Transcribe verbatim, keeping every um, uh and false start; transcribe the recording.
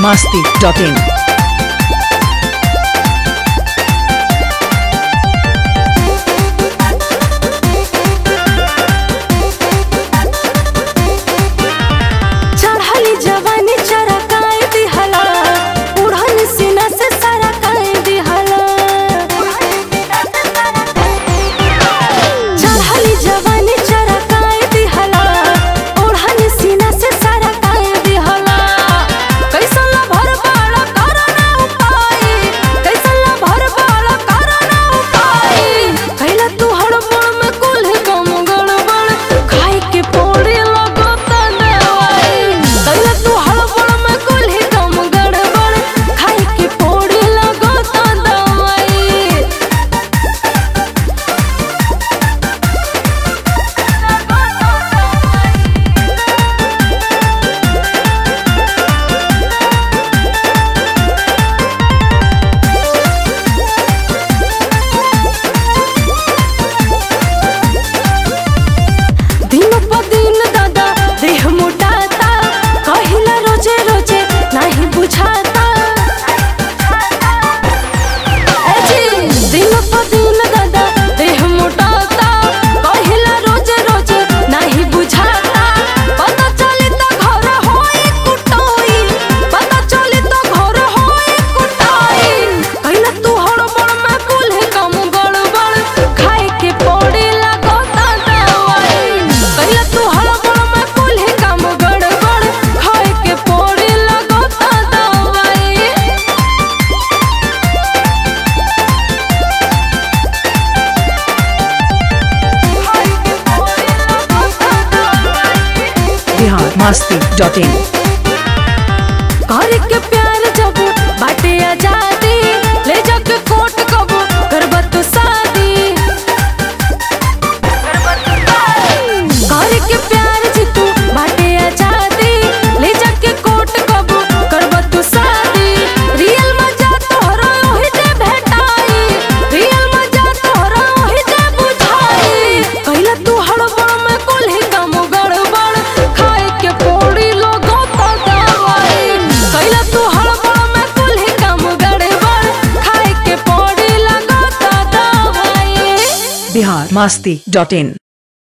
masti dot in. masti dot in. के प्यार जब बाटे आजादी ले जाके कोट कब करबा तू शादी घर के प्यार जी तू बाटे आजादी ले जाके कोट कब करबा तू शादी रियल मजा तोहरा ओही जे भेटाई रियल मजा तोहरा ओही जे बुझाई कहिला तू हड़बड़ में कोल्ही काम गड़बड़ खाए के पोड़ी लोगो तो दवाई कहिला तू हड़बड़ में कोल्ही काम गड़बड़ खाए के पोड़ी लगो तो दवाई Bihar masti dot in.